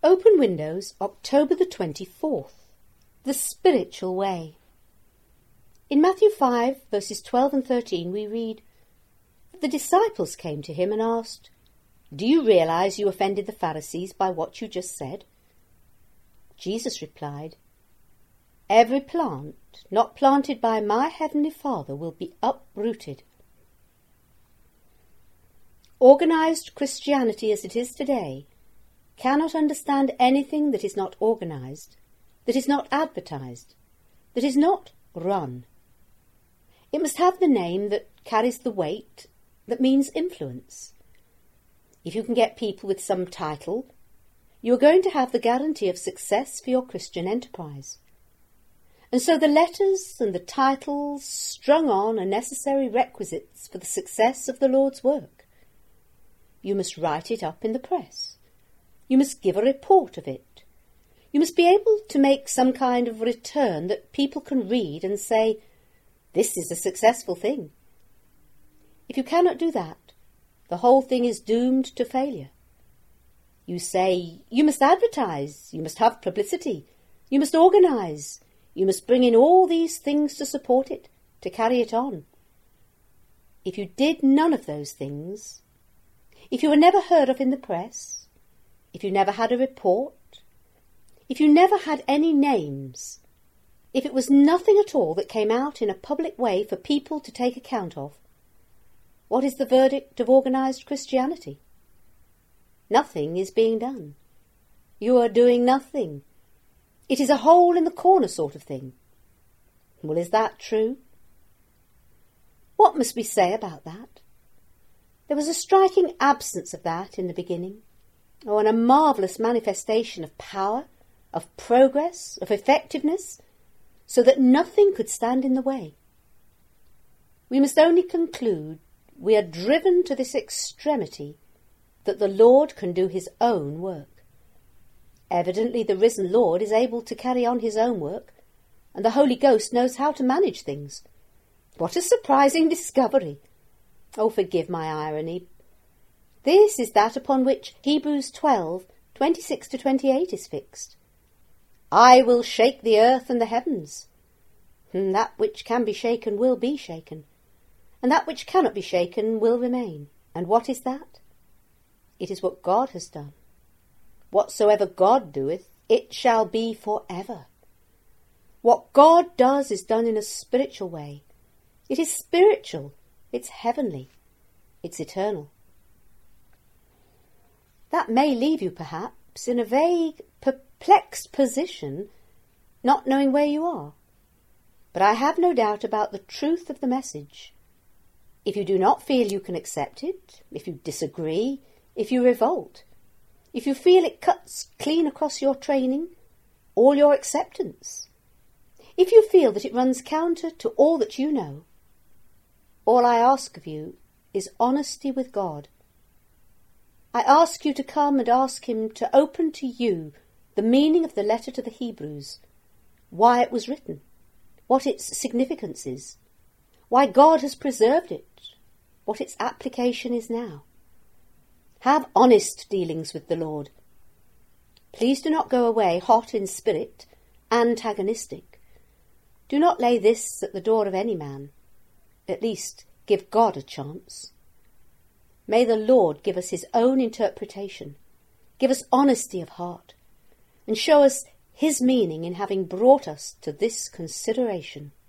Open Windows, October the 24th. The Spiritual Way. In Matthew 5, verses 12 and 13, we read, "The disciples came to him and asked, 'Do you realize you offended the Pharisees by what you just said?' Jesus replied, 'Every plant not planted by my heavenly Father will be uprooted.'" Organized Christianity as it is today cannot understand anything that is not organized, that is not advertised, that is not run. It must have the name that carries the weight, that means influence. If you can get people with some title, you are going to have the guarantee of success for your Christian enterprise. And so the letters and the titles strung on are necessary requisites for the success of the Lord's work. You must write it up in the press. You must give a report of it. You must be able to make some kind of return that people can read and say, "This is a successful thing." If you cannot do that, the whole thing is doomed to failure. You say, you must advertise, you must have publicity, you must organise, you must bring in all these things to support it, to carry it on. If you did none of those things, if you were never heard of in the press, if you never had a report, if you never had any names, if it was nothing at all that came out in a public way for people to take account of, what is the verdict of organised Christianity? Nothing is being done. You are doing nothing. It is a hole in the corner sort of thing. Well, is that true? What must we say about that? There was a striking absence of that in the beginning, and a marvellous manifestation of power, of progress, of effectiveness, so that nothing could stand in the way. We must only conclude we are driven to this extremity that the Lord can do his own work. Evidently the risen Lord is able to carry on his own work, and the Holy Ghost knows how to manage things. What a surprising discovery! Oh, forgive my irony. This is that upon which Hebrews 12, 26 to 28 is fixed. "I will shake the earth and the heavens." That which can be shaken will be shaken, and that which cannot be shaken will remain. And what is that? It is what God has done. Whatsoever God doeth, it shall be for ever. What God does is done in a spiritual way. It is spiritual, it's heavenly, it's eternal. That may leave you, perhaps, in a vague, perplexed position, not knowing where you are. But I have no doubt about the truth of the message. If you do not feel you can accept it, if you disagree, if you revolt, if you feel it cuts clean across your training, all your acceptance, if you feel that it runs counter to all that you know, all I ask of you is honesty with God. I ask you to come and ask him to open to you the meaning of the letter to the Hebrews, why it was written, what its significance is, why God has preserved it, what its application is now. Have honest dealings with the Lord. Please do not go away hot in spirit, antagonistic. Do not lay this at the door of any man. At least give God a chance. May the Lord give us his own interpretation, give us honesty of heart, and show us his meaning in having brought us to this consideration.